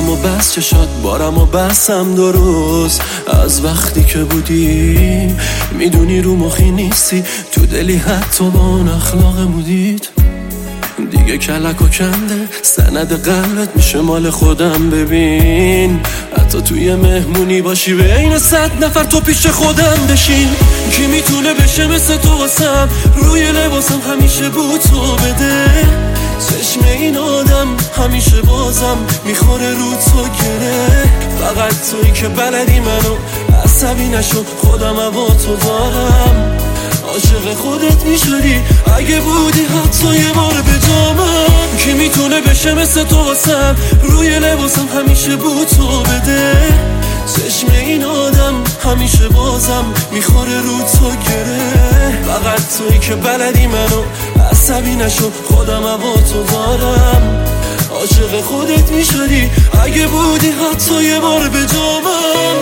بارم و بس چشات بارم و بسم درست از وقتی که بودی میدونی رو مخی نیستی تو دلی حتی با اون اخلاق مودید دیگه کلک و کنده سند قلبت میشه مال خودم ببین حتی توی مهمونی باشی بین 100 نفر تو پیش خودم بشین کی میتونه بشه مثل تو واسم روی لباسم همیشه بود تو بده چشم این آدم همیشه بازم میخوره رو تو گره فقط تویی که بلدی منو عصبی نشو خودم با تو دارم عاشق خودت میشدی اگه بودی حتی یه بار به جامم کی میتونه بشه مثل تو واسم روی لباسم همیشه بود تو بده چشم این آدم همیشه بازم میخوره رو تو گره فقط تویی که بلدی منو عصبی نشو خودم با تو دارم عاشق خودت میشدی اگه بودی حتی یه بار به جامم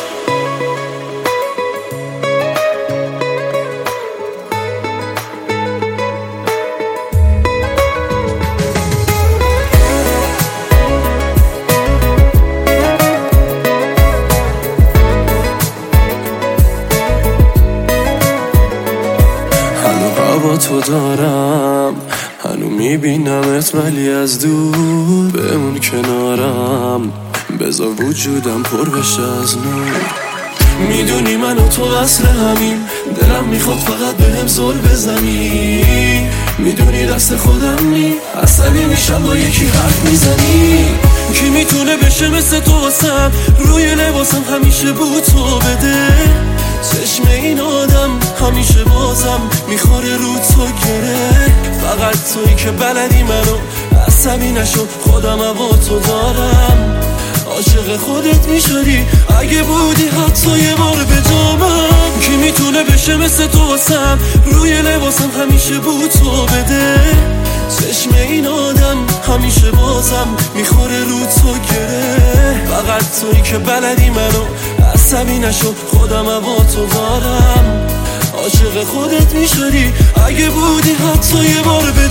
با تو دارم هنو میبینمت ولی از دور بمون کنارم بذار وجودم پر بشه از نور میدونی من و تو اصل همین دلم میخواد فقط بهم زل بزنی میدونی دست خودم نی عصبی میشم با یکی حرف میزنی کی میتونه بشه مثل تو واسم روی لباسم همیشه بود تو بده چشم این آدم همیشه بازم میخوره رو تو گره فقط تویی که بلدی منو عصبی نشو خودم با تو دارم عاشق خودت میشدی اگه بودی حتی یه بار به جامم کی میتونه بشه مثل تو واسم روی لباسم همیشه بود تو بده چشم این آدم همیشه بازم میخوره رو تو گره فقط تویی که بلدی منو عصبی نشو خودم با تو دارم عاشق خودت میشدی اگه بودی حتی یه بار به